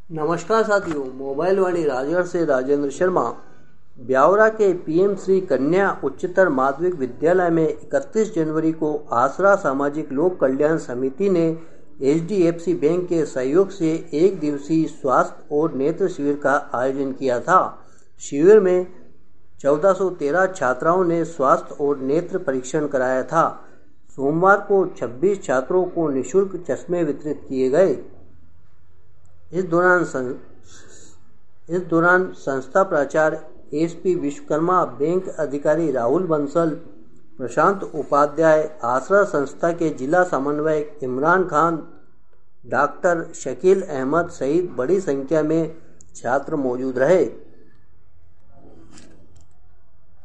नमस्कार साथियों, मोबाइल वाणी राजगढ़ से राजेंद्र शर्मा। ब्यावरा के पीएम श्री कन्या उच्चतर माध्यमिक विद्यालय में 31 जनवरी को आसरा सामाजिक लोक कल्याण समिति ने एचडीएफसी बैंक के सहयोग से एक दिवसीय स्वास्थ्य और नेत्र शिविर का आयोजन किया था। शिविर में 1413 छात्राओं ने स्वास्थ्य और नेत्र परीक्षण कराया था। सोमवार को 26 छात्रों को निःशुल्क चश्मे वितरित किए गए। इस दौरान संस्था प्राचार्य एसपी विश्वकर्मा, बैंक अधिकारी राहुल बंसल, प्रशांत उपाध्याय, आसरा संस्था के जिला समन्वयक इमरान खान, डॉक्टर शकील अहमद सहित बड़ी संख्या में छात्र मौजूद रहे।